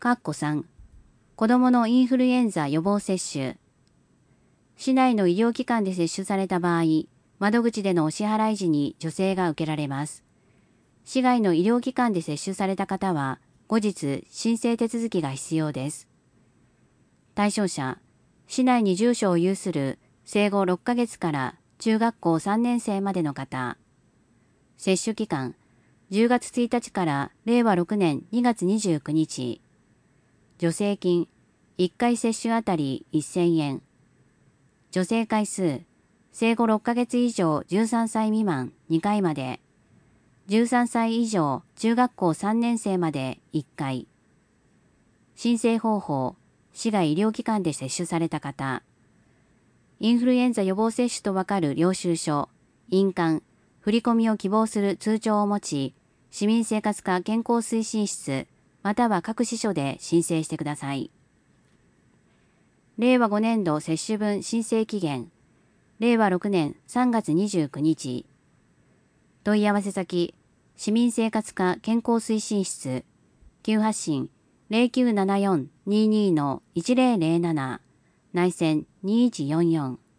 3、子どものインフルエンザ予防接種。市内の医療機関で接種された場合、窓口でのお支払い時に助成が受けられます。市外の医療機関で接種された方は、後日申請手続きが必要です。対象者、市内に住所を有する生後6ヶ月から中学校3年生までの方。接種期間、10月1日から令和6年2月29日。助成金、1回接種あたり1000円。助成回数、生後6ヶ月以上13歳未満2回まで。13歳以上中学校3年生まで1回。申請方法、市外医療機関で接種された方。インフルエンザ予防接種とわかる領収書、印鑑、振込を希望する通帳を持ち、市民生活課健康推進室、または各支所で申請してください。令和5年度接種分申請期限、令和6年3月29日。問い合わせ先、市民生活課健康推進室、急発進 0974-22-1007、内線2144。